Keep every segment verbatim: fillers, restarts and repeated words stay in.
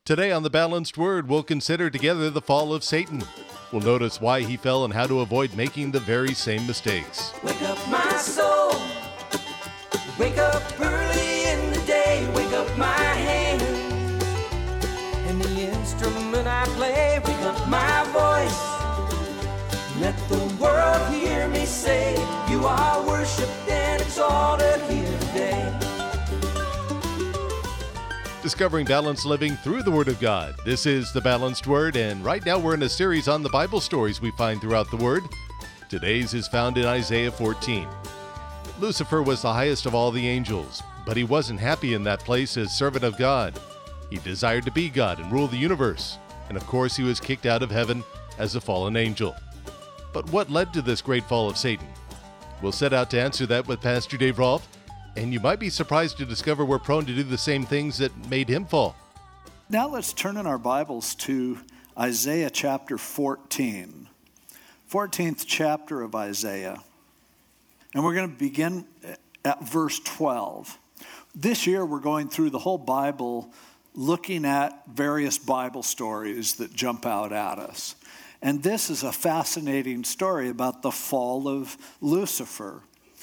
Today on The Balanced Word, we'll consider together the fall of Satan. We'll notice why he fell and how to avoid making the very same mistakes. Wake up my soul, wake up early in the day, wake up my hand, and the instrument I play, wake up my voice, let the world hear me say, you are worshipped and exalted here today. Discovering balanced living through the Word of God. This is The Balanced Word, and right now we're in a series on the Bible stories we find throughout the Word. Today's is found in Isaiah fourteen. Lucifer was the highest of all the angels, but he wasn't happy in that place as servant of God. He desired to be God and rule the universe, and of course he was kicked out of heaven as a fallen angel. But what led to this great fall of Satan? We'll set out to answer that with Pastor Dave Rolfe. And you might be surprised to discover we're prone to do the same things that made him fall. Now let's turn in our Bibles to Isaiah chapter fourteen. fourteenth chapter of Isaiah. And we're going to begin at verse twelve. This year we're going through the whole Bible looking at various Bible stories that jump out at us. And this is a fascinating story about the fall of Lucifer.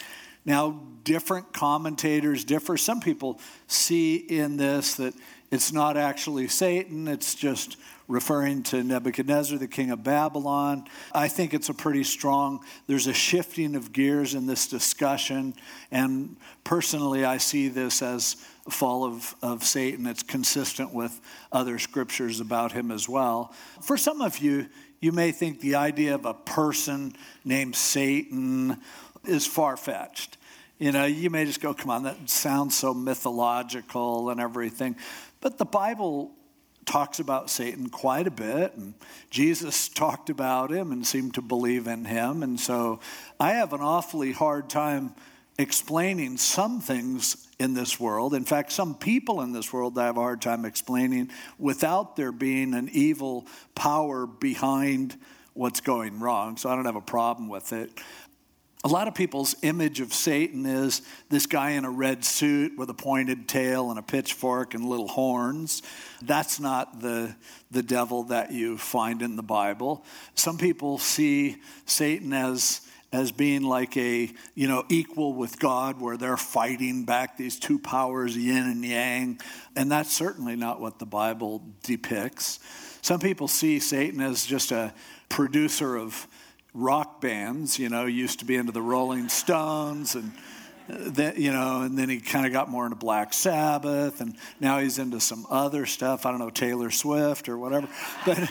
Now, different commentators differ. Some people see in this that it's not actually Satan, it's just referring to Nebuchadnezzar, the king of Babylon. I think it's a pretty strong, there's a shifting of gears in this discussion, and personally I see this as a fall of, of Satan. It's consistent with other scriptures about him as well. For some of you, you may think the idea of a person named Satan is far-fetched. You know, you may just go, come on, that sounds so mythological and everything. But the Bible talks about Satan quite a bit, and Jesus talked about him and seemed to believe in him. And so I have an awfully hard time explaining some things in this world. In fact, some people in this world I have a hard time explaining without there being an evil power behind what's going wrong. So I don't have a problem with it. A lot of people's image of Satan is this guy in a red suit with a pointed tail and a pitchfork and little horns. That's not the, the devil that you find in the Bible. Some people see Satan as as being like a, you know, equal with God, where they're fighting back these two powers, yin and yang. And that's certainly not what the Bible depicts. Some people see Satan as just a producer of rock bands, you know, used to be into the Rolling Stones, and then, you know, and then he kind of got more into Black Sabbath, and now he's into some other stuff. I don't know, Taylor Swift or whatever, but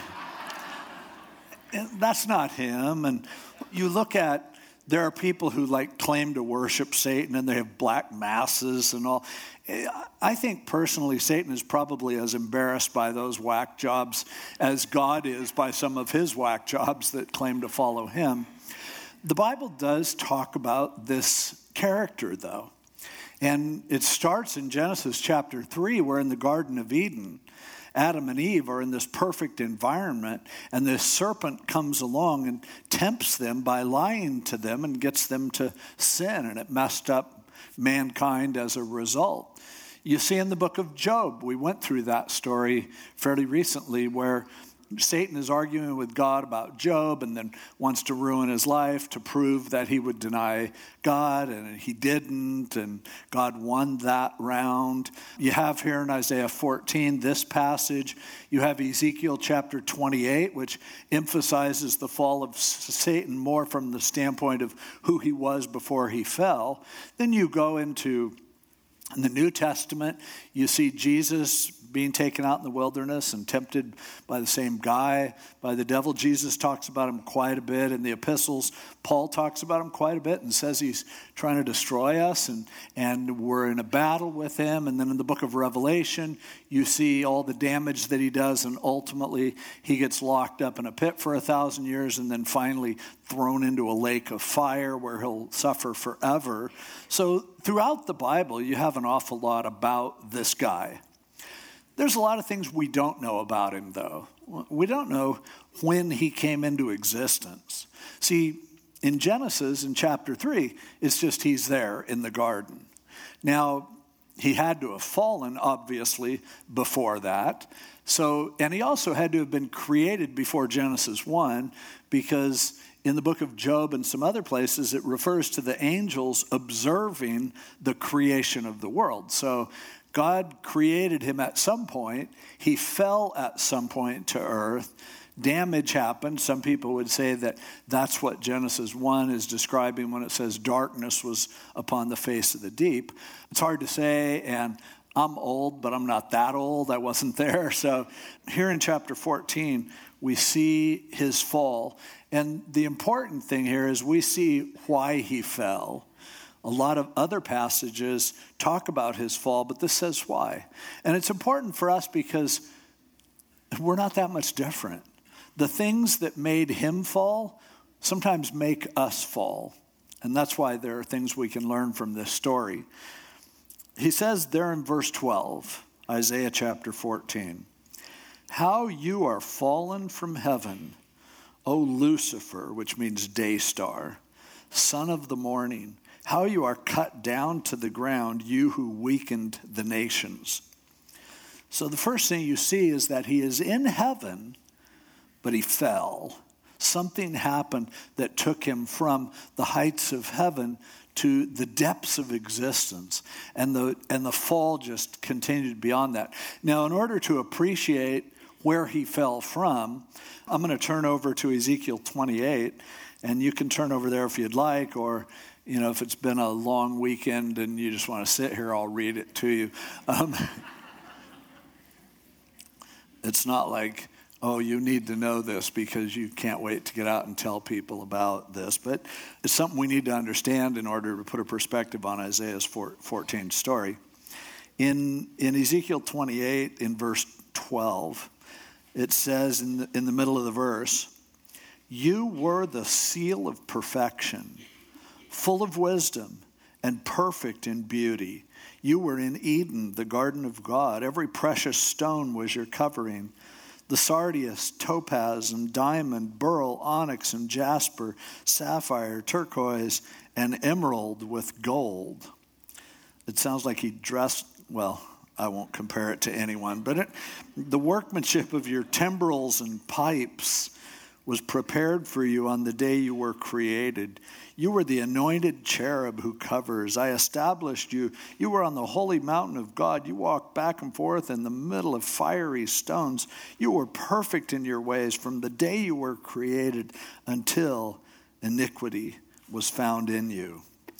that's not him. And you look at, there are people who like claim to worship Satan, and they have black masses and all. I think personally Satan is probably as embarrassed by those whack jobs as God is by some of his whack jobs that claim to follow him. The Bible does talk about this character, though. And it starts in Genesis chapter three, where in the Garden of Eden, Adam and Eve are in this perfect environment, and this serpent comes along and tempts them by lying to them and gets them to sin, and it messed up mankind as a result. You see in the book of Job, we went through that story fairly recently, where Satan is arguing with God about Job and then wants to ruin his life to prove that he would deny God, and he didn't, and God won that round. You have here in Isaiah fourteen this passage. You have Ezekiel chapter twenty-eight, which emphasizes the fall of Satan more from the standpoint of who he was before he fell. Then you go into in the New Testament, you see Jesus being taken out in the wilderness and tempted by the same guy, by the devil. Jesus talks about him quite a bit in the epistles. Paul talks about him quite a bit and says he's trying to destroy us, and, and we're in a battle with him. And then in the book of Revelation, you see all the damage that he does, and ultimately he gets locked up in a pit for a thousand years and then finally thrown into a lake of fire where he'll suffer forever. So throughout the Bible, you have an awful lot about this guy. There's a lot of things we don't know about him, though. We don't know when he came into existence. See, in Genesis, in chapter three, it's just he's there in the garden. Now, he had to have fallen, obviously, before that. So, and he also had to have been created before Genesis one, because in the book of Job and some other places, it refers to the angels observing the creation of the world. So God created him at some point. He fell at some point to earth. Damage happened. Some people would say that that's what Genesis one is describing when it says darkness was upon the face of the deep. It's hard to say, and I'm old, but I'm not that old. I wasn't there. So here in chapter fourteen, we see his fall. And the important thing here is we see why he fell. A lot of other passages talk about his fall, but this says why. And it's important for us because we're not that much different. The things that made him fall sometimes make us fall. And that's why there are things we can learn from this story. He says there in verse twelve, Isaiah chapter fourteen, "How you are fallen from heaven, O Lucifer," which means day star, "son of the morning. How you are cut down to the ground, you who weakened the nations." So the first thing you see is that he is in heaven, but he fell. Something happened that took him from the heights of heaven to the depths of existence. And the, and the fall just continued beyond that. Now, in order to appreciate where he fell from, I'm going to turn over to Ezekiel twenty-eight. And you can turn over there if you'd like, or, you know, if it's been a long weekend and you just want to sit here, I'll read it to you. Um, it's not like, oh, you need to know this because you can't wait to get out and tell people about this. But it's something we need to understand in order to put a perspective on Isaiah's fourteen story. In, in Ezekiel twenty-eight, in verse twelve, it says in the, in the middle of the verse, "You were the seal of perfection, full of wisdom and perfect in beauty. You were in Eden, the garden of God. Every precious stone was your covering. The sardius, topaz, and diamond, beryl, onyx, and jasper, sapphire, turquoise, and emerald with gold." It sounds like he dressed, well, I won't compare it to anyone, but it, the workmanship of your timbrels and pipes was prepared for you on the day you were created. You were the anointed cherub who covers. I established you. You were on the holy mountain of God. You walked back and forth in the middle of fiery stones. You were perfect in your ways from the day you were created until iniquity was found in you.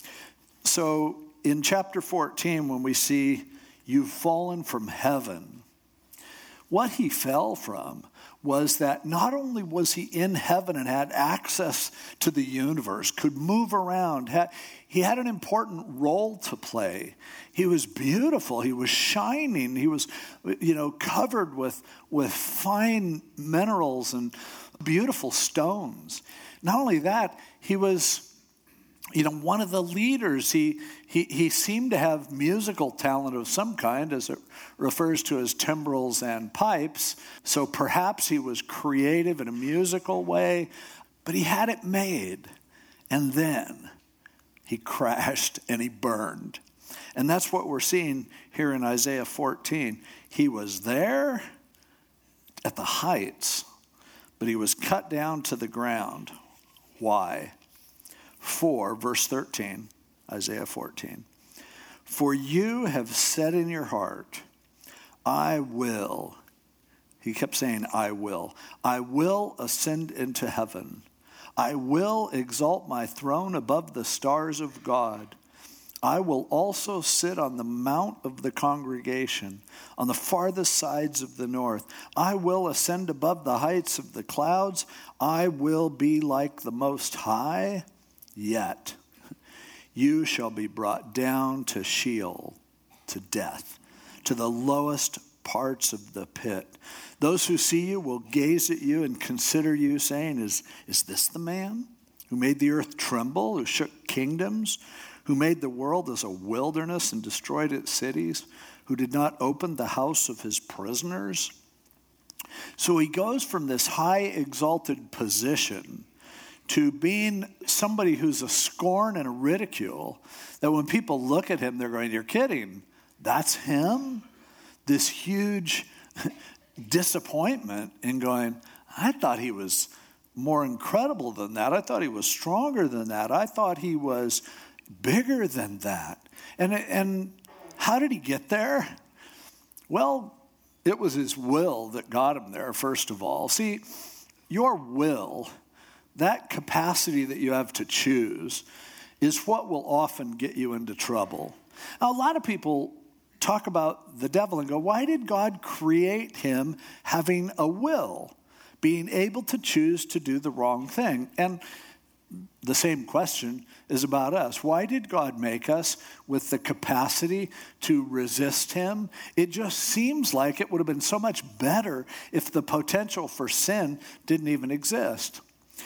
So in chapter fourteen, when we see you've fallen from heaven, what he fell from was that not only was he in heaven and had access to the universe, could move around, had, he had an important role to play. He was beautiful. He was shining. He was, you know, covered with, with fine minerals and beautiful stones. Not only that, he was, you know, one of the leaders. He, he, he seemed to have musical talent of some kind, as it refers to as timbrels and pipes. So perhaps he was creative in a musical way, but he had it made. And then he crashed and he burned. And that's what we're seeing here in Isaiah fourteen. He was there at the heights, but he was cut down to the ground. Why? For, verse thirteen, Isaiah fourteen, "For you have said in your heart, I will," he kept saying, I will, "I will ascend into heaven. I will exalt my throne above the stars of God. I will also sit on the mount of the congregation, on the farthest sides of the north. I will ascend above the heights of the clouds. I will be like the Most High. Yet you shall be brought down to Sheol, to death, to the lowest parts of the pit. Those who see you will gaze at you and consider you, saying, is, is this the man who made the earth tremble, who shook kingdoms, who made the world as a wilderness and destroyed its cities, who did not open the house of his prisoners?" So he goes from this high exalted position to being somebody who's a scorn and a ridicule, that when people look at him, they're going, "You're kidding. that's him? This huge disappointment in going, I thought he was more incredible than that. I thought he was stronger than that. I thought he was bigger than that. And, and how did he get there? Well, it was his will that got him there, first of all. See, your will, that capacity that you have to choose, is what will often get you into trouble. Now, a lot of people talk about the devil and go, why did God create him having a will, being able to choose to do the wrong thing? And the same question is about us. Why did God make us with the capacity to resist him? It just seems like it would have been so much better if the potential for sin didn't even exist.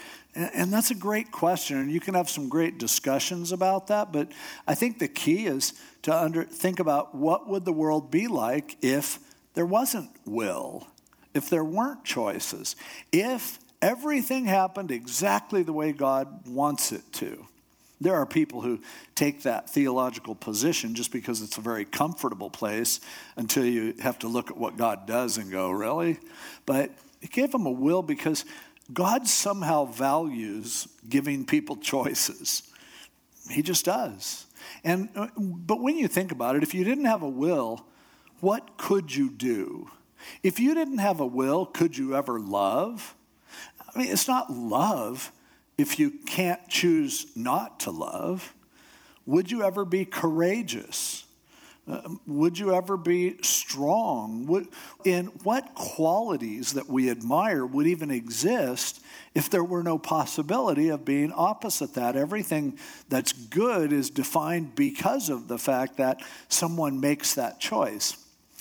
And that's a great question, and you can have some great discussions about that, but I think the key is to under, think about what would the world be like if there wasn't will, if there weren't choices, if everything happened exactly the way God wants it to. There are people who take that theological position just because it's a very comfortable place until you have to look at what God does and go, really? But he gave them a will because God somehow values giving people choices. He just does. And but when you think about it, if you didn't have a will, what could you do? If you didn't have a will, could you ever love? I mean, it's not love if you can't choose not to love. Would you ever be courageous? Uh, would you ever be strong? Would, and what qualities that we admire would even exist if there were no possibility of being opposite that? Everything that's good is defined because of the fact that someone makes that choice.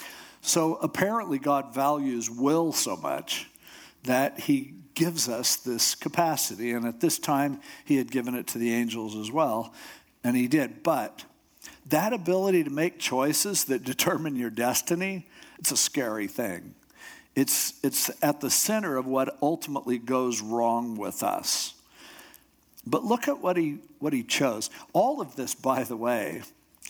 So apparently God values will so much that he gives us this capacity. And at this time, he had given it to the angels as well. And he did. But that ability to make choices that determine your destiny, it's a scary thing. It's, it's at the center of what ultimately goes wrong with us. But look at what he, what he chose. All of this, by the way,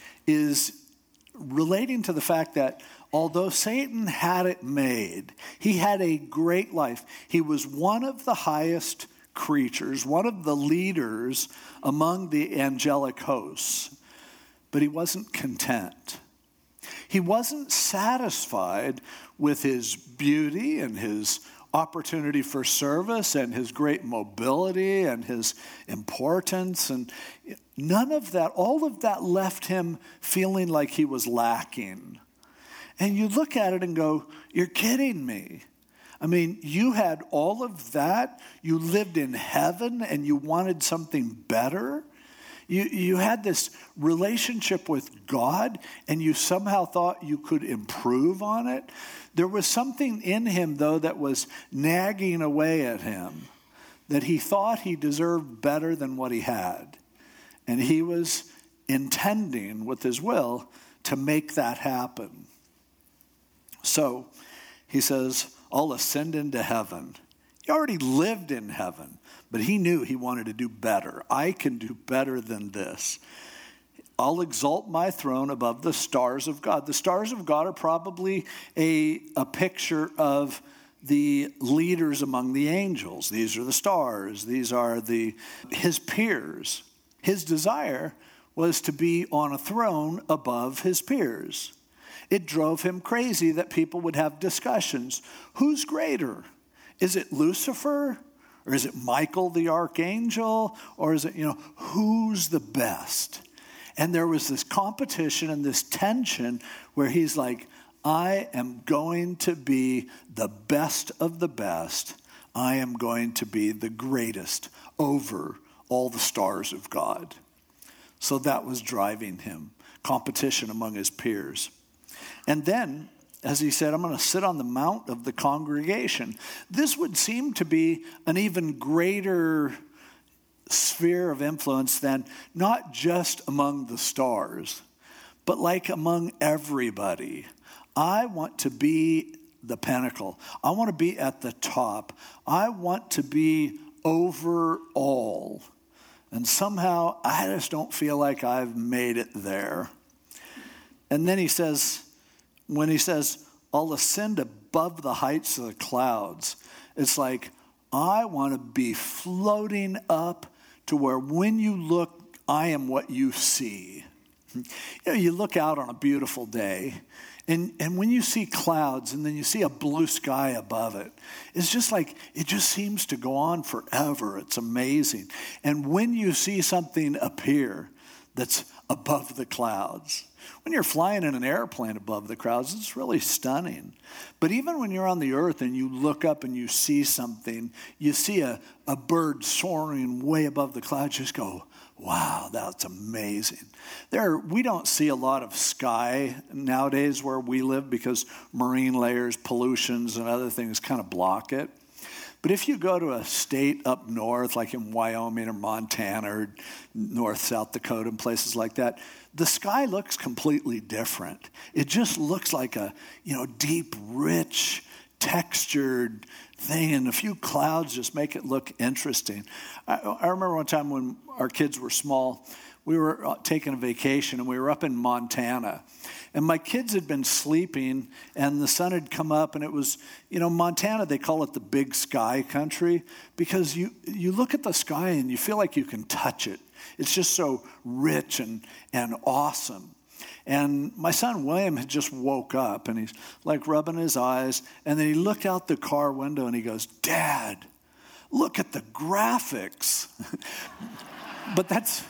is relating to the fact that although Satan had it made, he had a great life. He was one of the highest creatures, one of the leaders among the angelic hosts. But he wasn't content. He wasn't satisfied with his beauty and his opportunity for service and his great mobility and his importance. And none of that, all of that left him feeling like he was lacking. And you look at it and go, you're kidding me. I mean, you had all of that. You lived in heaven and you wanted something better. You, you had this relationship with God and you somehow thought you could improve on it. There was something in him, though, that was nagging away at him, that he thought he deserved better than what he had. And he was intending with his will to make that happen. So he says, I'll ascend into heaven. He already lived in heaven. But he knew he wanted to do better. I can do better than this. I'll exalt my throne above the stars of God. The stars of God are probably a, a picture of the leaders among the angels. These are the stars. These are the his peers. His desire was to be on a throne above his peers. It drove him crazy that people would have discussions. Who's greater? Is it Lucifer? Or is it Michael the archangel? Or is it, you know, who's the best? And there was this competition and this tension where he's like, I am going to be the best of the best. I am going to be the greatest over all the stars of God. So that was driving him, competition among his peers. And then, as he said, I'm going to sit on the mount of the congregation. This would seem to be an even greater sphere of influence than not just among the stars, but like among everybody. I want to be the pinnacle. I want to be at the top. I want to be over all. And somehow I just don't feel like I've made it there. And then he says, when he says, I'll ascend above the heights of the clouds, it's like, I want to be floating up to where when you look, I am what you see. You know, you look out on a beautiful day, and, and when you see clouds and then you see a blue sky above it, it's just like, it just seems to go on forever. It's amazing. And when you see something appear that's above the clouds, when you're flying in an airplane above the clouds, it's really stunning. But even when you're on the earth and you look up and you see something, you see a, a bird soaring way above the clouds, you just go, wow, that's amazing. There, we don't see a lot of sky nowadays where we live because marine layers, pollutions, and other things kind of block it. But if you go to a state up north, like in Wyoming or Montana or North, South Dakota and places like that, the sky looks completely different. It just looks like a, you know, deep, rich, textured thing, and a few clouds just make it look interesting. I, I remember one time when our kids were small, we were taking a vacation, and we were up in Montana. And my kids had been sleeping, and the sun had come up, and it was, you know, Montana, they call it the big sky country, because you, you look at the sky and you feel like you can touch it. It's just so rich and, and awesome. And my son William had just woke up, and he's like rubbing his eyes, and then he looked out the car window and he goes, Dad, look at the graphics. but that's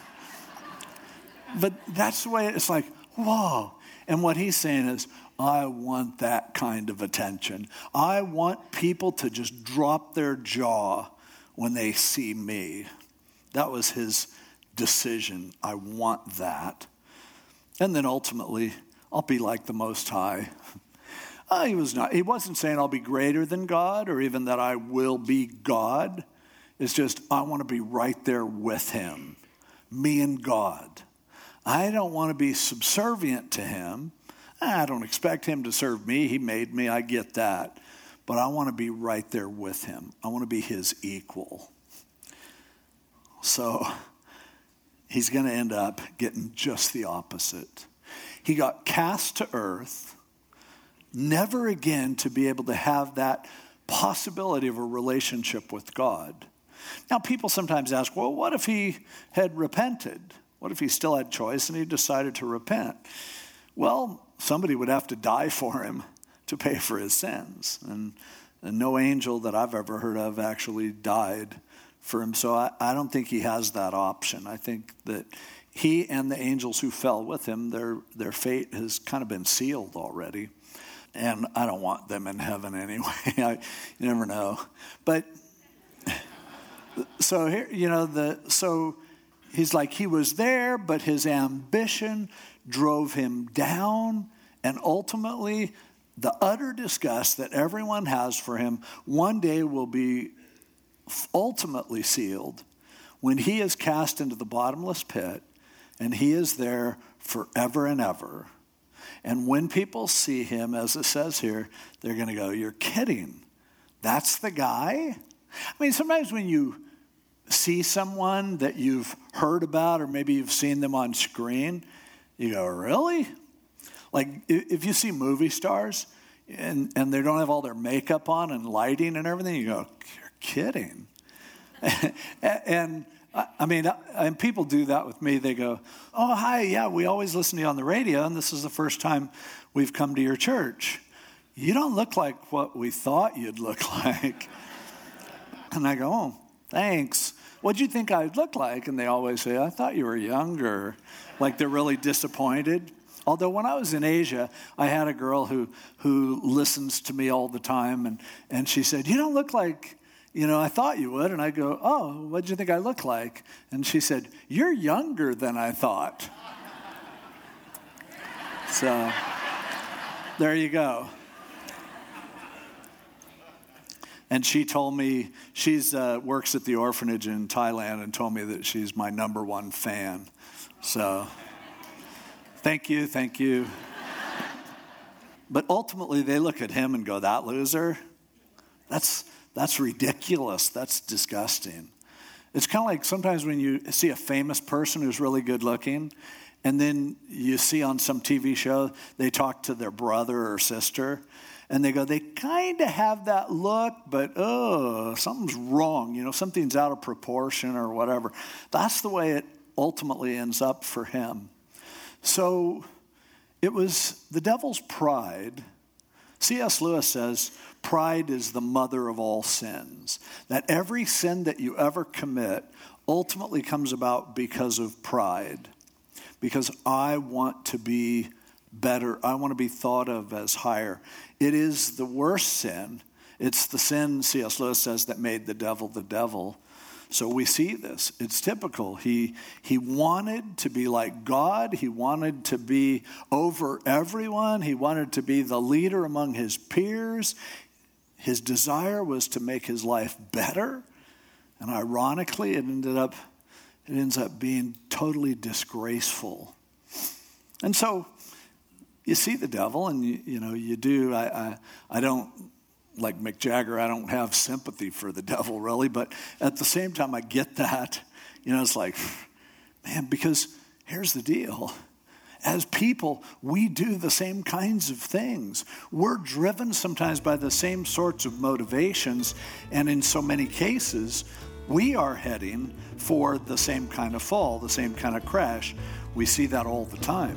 but that's the way it's like, whoa. And what he's saying is, I want that kind of attention. I want people to just drop their jaw when they see me. That was his decision. I want that. And then ultimately, I'll be like the Most High. Uh, he was not. He wasn't saying I'll be greater than God or even that I will be God. It's just I want to be right there with him, me and God. I don't want to be subservient to him. I don't expect him to serve me. He made me. I get that. But I want to be right there with him. I want to be his equal. So he's going to end up getting just the opposite. He got cast to earth, never again to be able to have that possibility of a relationship with God. Now, people sometimes ask, well, what if he had repented? What if he still had choice and he decided to repent? Well, somebody would have to die for him to pay for his sins. And, and no angel that I've ever heard of actually died for him. So I, I don't think he has that option. I think that he and the angels who fell with him, their their fate has kind of been sealed already. And I don't want them in heaven anyway. I, you never know. But so here, you know, the so he's like, he was there, but his ambition drove him down, and ultimately the utter disgust that everyone has for him one day will be ultimately sealed when he is cast into the bottomless pit, and he is there forever and ever. And when people see him, as it says here, they're going to go, you're kidding. That's the guy? I mean, sometimes when you see someone that you've heard about, or maybe you've seen them on screen, you go, really? Like if you see movie stars and, and they don't have all their makeup on and lighting and everything, you go, you're kidding. and I mean, and people do that with me. They go, oh, hi, yeah, we always listen to you on the radio, and this is the first time we've come to your church. You don't look like what we thought you'd look like. And I go, oh, thanks. What'd you think I'd look like? And they always say, I thought you were younger. Like they're really disappointed. Although when I was in Asia, I had a girl who who listens to me all the time, and, and she said, you don't look like, you know, I thought you would. And I go, oh, what did you think I look like? And she said, you're younger than I thought. So there you go. And she told me, she's uh, works at the orphanage in Thailand, and told me that she's my number one fan. So thank you, thank you. But ultimately, they look at him and go, that loser? That's that's ridiculous. That's disgusting. It's kind of like sometimes when you see a famous person who's really good looking, And then you see on some T V show, they talk to their brother or sister, and they go, they kind of have that look, but oh, something's wrong. You know, something's out of proportion or whatever. That's the way it ultimately ends up for him. So it was the devil's pride. C S Lewis says, pride is the mother of all sins. That every sin that you ever commit ultimately comes about because of pride. Because I want to be better. I want to be thought of as higher. It is the worst sin. It's the sin, C S Lewis says, that made the devil the devil. So we see this. It's typical. He, he wanted to be like God. He wanted to be over everyone. He wanted to be the leader among his peers. His desire was to make his life better. And ironically, it ended up It ends up being totally disgraceful. And so you see the devil, and you, you know, you do. I, I, I don't, like Mick Jagger, I don't have sympathy for the devil really, but at the same time I get that. You know, it's like, man, because here's the deal. As people, we do the same kinds of things. We're driven sometimes by the same sorts of motivations, and in so many cases, we are heading for the same kind of fall, the same kind of crash. We see that all the time.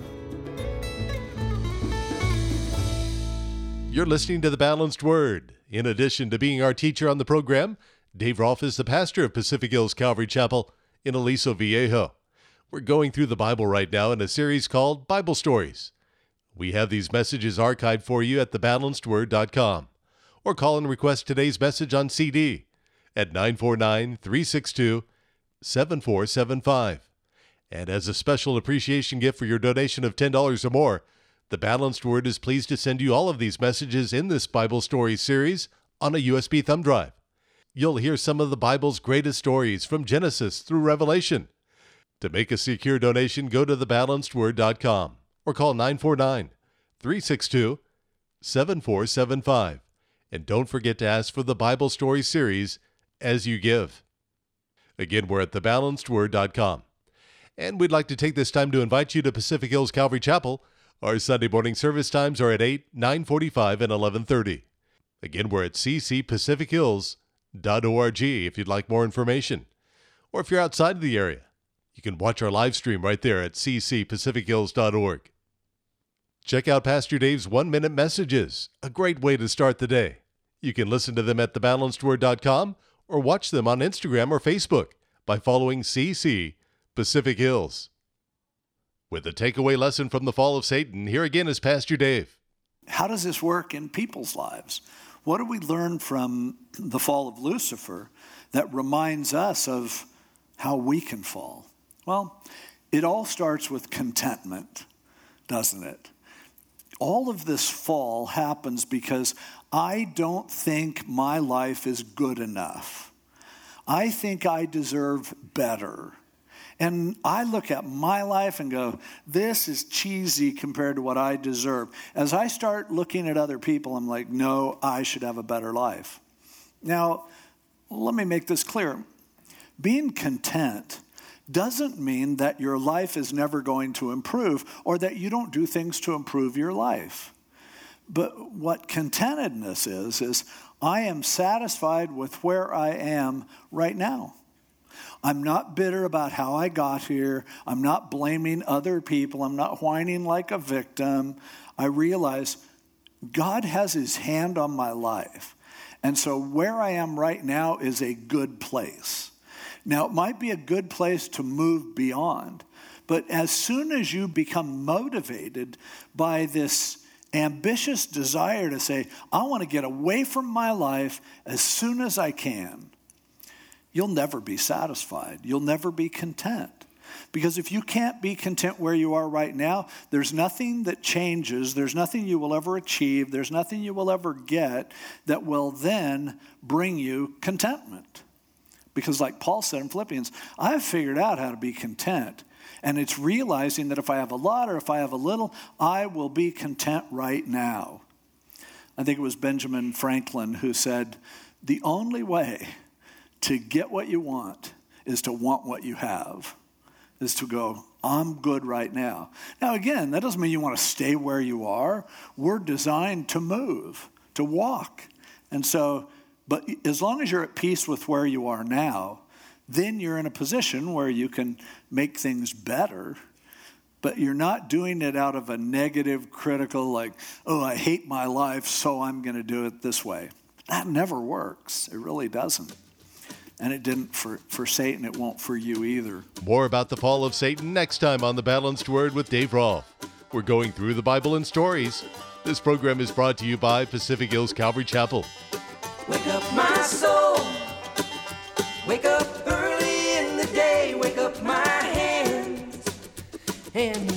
You're listening to The Balanced Word. In addition to being our teacher on the program, Dave Rolfe is the pastor of Pacific Hills Calvary Chapel in Aliso Viejo. We're going through the Bible right now in a series called Bible Stories. We have these messages archived for you at the balanced word dot com, or call and request today's message on C D at nine four nine, three six two, seven four seven five. And as a special appreciation gift for your donation of ten dollars or more, The Balanced Word is pleased to send you all of these messages in this Bible Stories series on a U S B thumb drive. You'll hear some of the Bible's greatest stories from Genesis through Revelation. To make a secure donation, go to the balanced word dot com or call nine four nine, three six two, seven four seven five. And don't forget to ask for the Bible Stories series as you give. Again, we're at the balanced word dot com. And we'd like to take this time to invite you to Pacific Hills Calvary Chapel. Our Sunday morning service times are at eight, nine forty-five, and eleven thirty. Again, we're at c c pacific hills dot org if you'd like more information. Or if you're outside of the area, you can watch our live stream right there at c c pacific hills dot org. Check out Pastor Dave's one-minute messages, a great way to start the day. You can listen to them at the balanced word dot com or watch them on Instagram or Facebook by following C C Pacific Hills. With a takeaway lesson from the fall of Satan, here again is Pastor Dave. How does this work in people's lives? What do we learn from the fall of Lucifer that reminds us of how we can fall? Well, it all starts with contentment, doesn't it? All of this fall happens because I don't think my life is good enough. I think I deserve better. And I look at my life and go, this is cheesy compared to what I deserve. As I start looking at other people, I'm like, no, I should have a better life. Now, let me make this clear. Being content doesn't mean that your life is never going to improve or that you don't do things to improve your life. But what contentedness is, is I am satisfied with where I am right now. I'm not bitter about how I got here. I'm not blaming other people. I'm not whining like a victim. I realize God has his hand on my life. And so where I am right now is a good place. Now, it might be a good place to move beyond. But as soon as you become motivated by this ambitious desire to say, I want to get away from my life as soon as I can, you'll never be satisfied. You'll never be content. Because if you can't be content where you are right now, there's nothing that changes. There's nothing you will ever achieve. There's nothing you will ever get that will then bring you contentment. Because like Paul said in Philippians, I've figured out how to be content. And it's realizing that if I have a lot or if I have a little, I will be content right now. I think it was Benjamin Franklin who said, the only way to get what you want is to want what you have, is to go, I'm good right now. Now, again, that doesn't mean you want to stay where you are. We're designed to move, to walk. And so, but as long as you're at peace with where you are now, then you're in a position where you can make things better. But you're not doing it out of a negative, critical, like, oh, I hate my life, so I'm going to do it this way. That never works. It really doesn't. And it didn't for, for Satan. It won't for you either. More about the fall of Satan next time on The Balanced Word with Dave Rolfe. We're going through the Bible in stories. This program is brought to you by Pacific Hills Calvary Chapel. Wake up my soul. Wake up early in the day. Wake up my hands. And